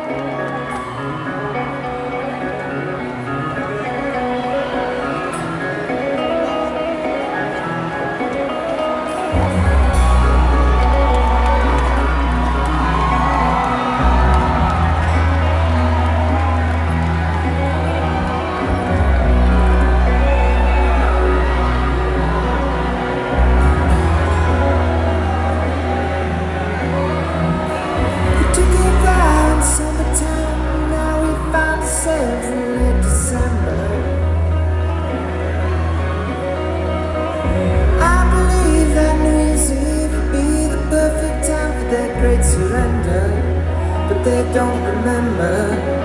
Surrender, but they don't remember.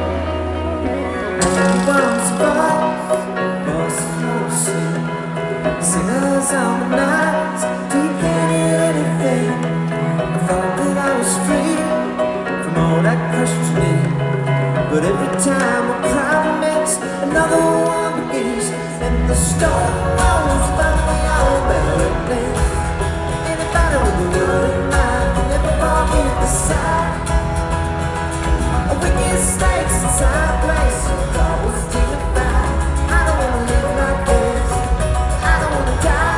And once was closely singers on the nights. Do you hear anything? I thought that I was free from all that questioning, but every time a crowd meets, another one begins, and the storm rolls down the old barrel. Anybody with a word in mind can never forget the sight. A wicked stakes inside a place it's always dignified. I don't wanna live like this, I don't wanna die.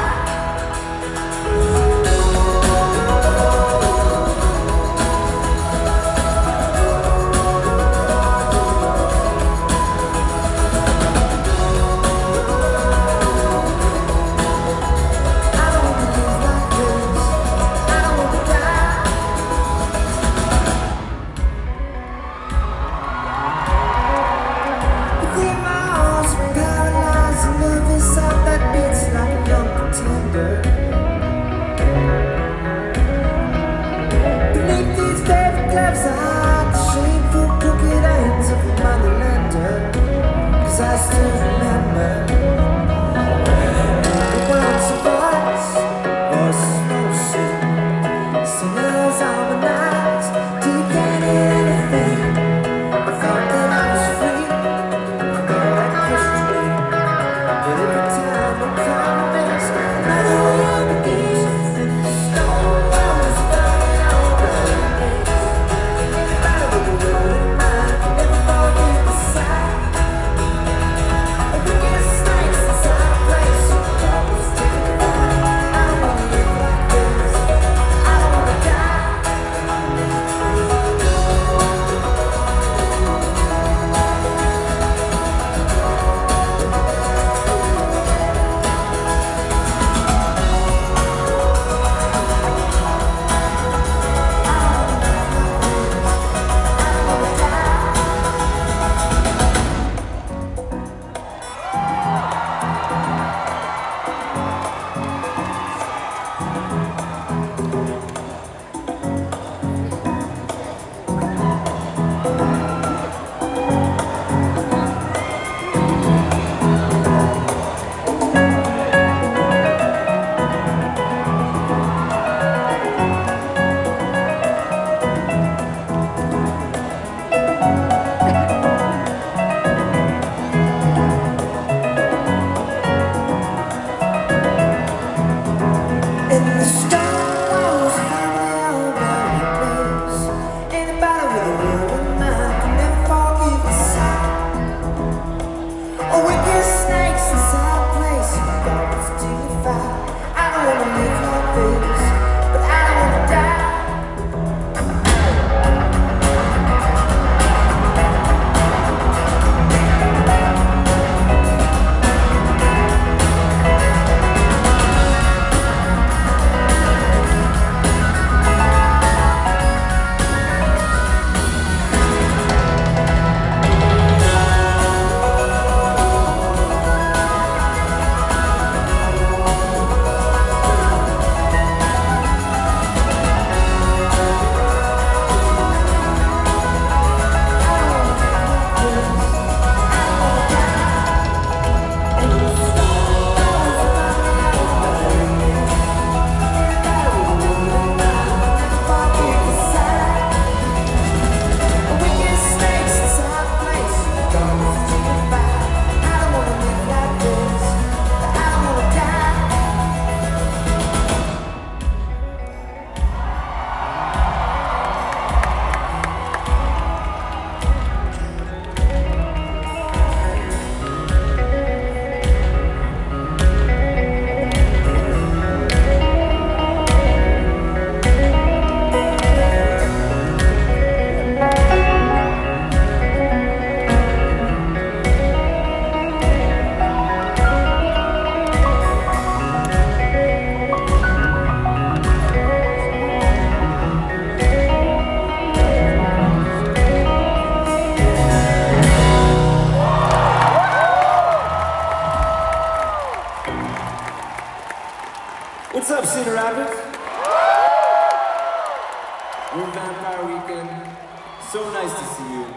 I still